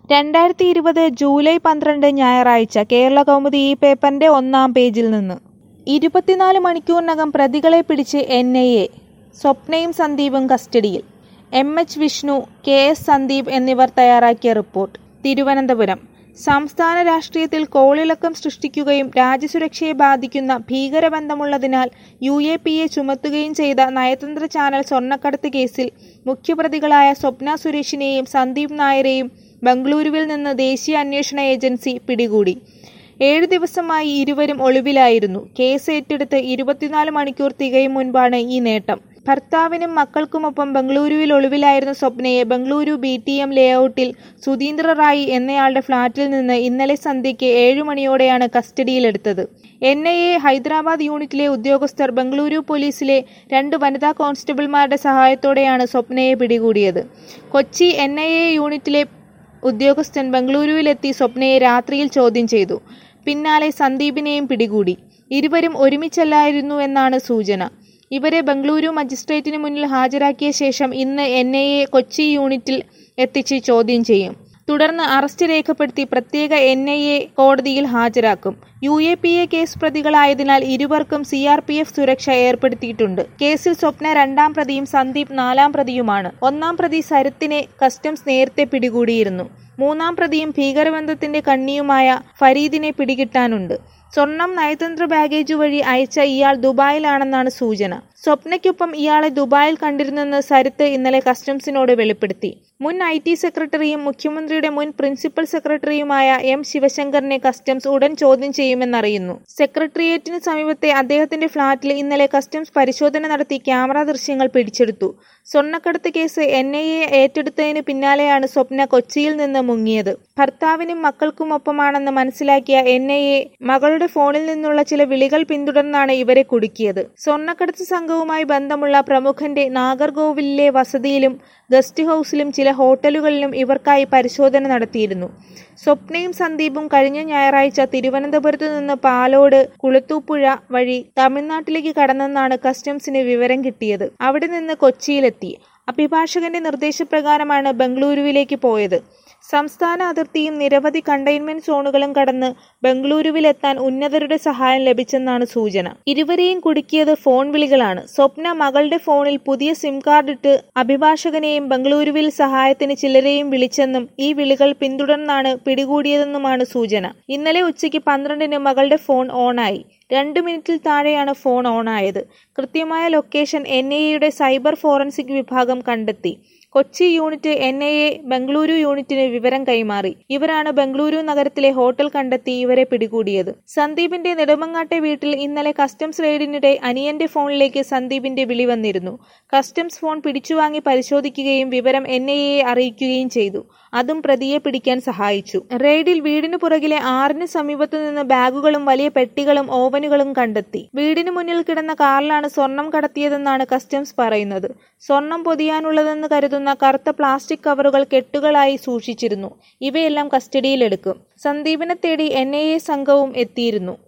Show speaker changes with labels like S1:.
S1: 2020 July 12 ഞായറാഴ്ച കേരളകൗമുദി ഈ പേപ്പറിന്റെ 1-ാം പേജിൽ നിന്ന് 24 മണിക്കൂറിനകം പ്രതികളെ പിടിച്ച് NIA. സ്വപ്നയും സന്ദീപും കസ്റ്റഡിയിൽ. MH വിഷ്ണു, KS സന്ദീപ് എന്നിവർ തയ്യാറാക്കിയ റിപ്പോർട്ട്. തിരുവനന്തപുരം. സംസ്ഥാന രാഷ്ട്രീയത്തിൽ കോളിളക്കം സൃഷ്ടിക്കുകയും രാജ്യസുരക്ഷയെ ബാധിക്കുന്ന ഭീകരബന്ധമുള്ളതിനാൽ UAPA ചുമത്തുകയും ചെയ്ത നയതന്ത്ര ചാനൽ സ്വർണ്ണക്കടത്ത് കേസിൽ മുഖ്യപ്രതികളായ സ്വപ്ന സുരേഷിനെയും സന്ദീപ് നായരെയും ബംഗളൂരുവിൽ നിന്ന് ദേശീയ അന്വേഷണ ഏജൻസി പിടികൂടി. 7 ദിവസമായി ഇരുവരും ഒളിവിലായിരുന്നു. കേസ് ഏറ്റെടുത്ത് 24 മണിക്കൂർ തികയും മുൻപാണ് ഈ നേട്ടം. ഭർത്താവിനും മക്കൾക്കുമൊപ്പം ബംഗളൂരുവിൽ ഒളിവിലായിരുന്ന സ്വപ്നയെ ബംഗളൂരു BTM ലേഔട്ടിൽ സുധീന്ദ്ര റായി എന്നയാളുടെ ഫ്ളാറ്റിൽ നിന്ന് ഇന്നലെ സന്ധ്യയ്ക്ക് 7 മണിയോടെയാണ് കസ്റ്റഡിയിലെടുത്തത്. NIA ഹൈദരാബാദ് യൂണിറ്റിലെ ഉദ്യോഗസ്ഥർ ബംഗളൂരു പോലീസിലെ 2 വനിതാ കോൺസ്റ്റബിൾമാരുടെ സഹായത്തോടെയാണ് സ്വപ്നയെ പിടികൂടിയത്. കൊച്ചി NIA യൂണിറ്റിലെ ഉദ്യോഗസ്ഥൻ ബംഗളൂരുവിലെത്തി സ്വപ്നയെ രാത്രിയിൽ ചോദ്യം ചെയ്തു. പിന്നാലെ സന്ദീപിനെയും പിടികൂടി. ഇരുവരും ഒരുമിച്ചല്ലായിരുന്നുവെന്നാണ് സൂചന. ഇവരെ ബംഗളൂരു മജിസ്ട്രേറ്റിന് മുന്നിൽ ഹാജരാക്കിയ ശേഷം ഇന്ന് NIA കൊച്ചി യൂണിറ്റിൽ എത്തിച്ച് ചോദ്യം ചെയ്യും. തുടർന്ന് അറസ്റ്റ് രേഖപ്പെടുത്തി പ്രത്യേക NIA കോടതിയിൽ ഹാജരാക്കും. UAPA കേസ് പ്രതികളായതിനാൽ ഇരുവർക്കും CRPF സുരക്ഷ ഏർപ്പെടുത്തിയിട്ടുണ്ട്. കേസിൽ സ്വപ്ന 2-ാം പ്രതിയും സന്ദീപ് 4-ാം പ്രതിയുമാണ്. 1-ാം പ്രതി സരത്തിനെ കസ്റ്റംസ് നേരത്തെ പിടികൂടിയിരുന്നു. 3-ാം പ്രതിയും ഭീകരബന്ധത്തിന്റെ കണ്ണിയുമായ ഫരീദിനെ പിടികിട്ടാനുണ്ട്. സ്വർണം നയതന്ത്ര ബാഗേജ് വഴി അയച്ച ഇയാൾ ദുബായിലാണെന്നാണ് സൂചന. സ്വപ്നയ്ക്കൊപ്പം ഇയാളെ ദുബായിൽ കണ്ടിരുന്നെന്ന് സരിത്ത് ഇന്നലെ കസ്റ്റംസിനോട് വെളിപ്പെടുത്തി. മുൻ IT സെക്രട്ടറിയും മുഖ്യമന്ത്രിയുടെ മുൻ പ്രിൻസിപ്പൽ സെക്രട്ടറിയുമായ M ശിവശങ്കറിനെ കസ്റ്റംസ് ഉടൻ ചോദ്യം ചെയ്യുമെന്നറിയുന്നു. സെക്രട്ടേറിയറ്റിന് സമീപത്തെ അദ്ദേഹത്തിന്റെ ഫ്ളാറ്റിൽ ഇന്നലെ കസ്റ്റംസ് പരിശോധന നടത്തി ക്യാമറ ദൃശ്യങ്ങൾ പിടിച്ചെടുത്തു. സ്വർണ്ണക്കടത്ത് കേസ് NIA ഏറ്റെടുത്തതിന് പിന്നാലെയാണ് സ്വപ്ന കൊച്ചിയിൽ നിന്ന് മുങ്ങിയത്. ഭർത്താവിനും മക്കൾക്കുമൊപ്പമാണെന്ന് മനസ്സിലാക്കിയ NIA മകളുടെ ഫോണിൽ നിന്നുള്ള ചില വിളികൾ പിന്തുടർന്നാണ് ഇവരെ കുടുക്കിയത്. സ്വർണ്ണക്കടത്ത് സംഘവുമായി ബന്ധമുള്ള പ്രമുഖന്റെ നാഗർകോവിലിലെ വസതിയിലും ഗസ്റ്റ് ഹൌസിലും ചില ഹോട്ടലുകളിലും ഇവർക്കായി പരിശോധന നടത്തിയിരുന്നു. സ്വപ്നയും സന്ദീപും കഴിഞ്ഞ ഞായറാഴ്ച തിരുവനന്തപുരത്ത് നിന്ന് പാലോട് കുളത്തൂപ്പുഴ വഴി തമിഴ്നാട്ടിലേക്ക് കടന്നെന്നാണ് കസ്റ്റംസിന് വിവരം കിട്ടിയത്. അവിടെ നിന്ന് കൊച്ചിയിലെത്തി. അഭിഭാഷകന്റെ നിർദ്ദേശപ്രകാരമാണ് ബംഗളൂരുവിലേക്ക് പോയത്. സംസ്ഥാന അതിർത്തിയും നിരവധി കണ്ടെയ്ൻമെന്റ് സോണുകളും കടന്ന് ബംഗളൂരുവിലെത്താൻ ഉന്നതരുടെ സഹായം ലഭിച്ചെന്നാണ് സൂചന. ഇരുവരെയും കുടുക്കിയത് ഫോൺ വിളികളാണ്. സ്വപ്ന മകളുടെ ഫോണിൽ പുതിയ സിം കാർഡ് ഇട്ട് അഭിഭാഷകനെയും ബംഗളൂരുവിൽ സഹായത്തിന് ചിലരെയും വിളിച്ചെന്നും ഈ വിളികൾ പിന്തുടർന്നാണ് പിടികൂടിയതെന്നുമാണ് സൂചന. ഇന്നലെ ഉച്ചയ്ക്ക് 12-ന് മകളുടെ ഫോൺ ഓണായി. 2 മിനിറ്റിൽ താഴെയാണ് ഫോൺ ഓണായത്. കൃത്യമായ ലൊക്കേഷൻ NIAയുടെ സൈബർ ഫോറൻസിക് വിഭാഗം കണ്ടെത്തി. കൊച്ചി യൂണിറ്റ് NIA ബംഗളൂരു യൂണിറ്റിന് വിവരം കൈമാറി. ഇവരാണ് ബംഗളൂരു നഗരത്തിലെ ഹോട്ടൽ കണ്ടെത്തി ഇവരെ പിടികൂടിയത്. സന്ദീപിന്റെ നെടുമങ്ങാട്ടെ വീട്ടിൽ ഇന്നലെ കസ്റ്റംസ് റെയ്ഡിനിടെ അനിയന്റെ ഫോണിലേക്ക് സന്ദീപിന്റെ വിളി വന്നിരുന്നു. കസ്റ്റംസ് ഫോൺ പിടിച്ചുവാങ്ങി പരിശോധിക്കുകയും വിവരം NIAയെ അറിയിക്കുകയും ചെയ്തു. അതും പ്രതിയെ പിടിക്കാൻ സഹായിച്ചു. റെയ്ഡിൽ വീടിന് പുറകിലെ 6-ന് സമീപത്തു നിന്ന് ബാഗുകളും വലിയ പെട്ടികളും ഓവനുകളും കണ്ടെത്തി. വീടിന് മുന്നിൽ കിടന്ന കാറിലാണ് സ്വർണം കടത്തിയതെന്നാണ് കസ്റ്റംസ് പറയുന്നത്. സ്വർണം പൊതിയാനുള്ളതെന്ന് കരുതുന്ന കറുത്ത പ്ലാസ്റ്റിക് കവറുകൾ കെട്ടുകളായി സൂക്ഷിച്ചിരുന്നു. ഇവയെല്ലാം കസ്റ്റഡിയിലെടുക്കും. സന്ദീപിനെ തേടി NIA സംഘവും എത്തിയിരുന്നു.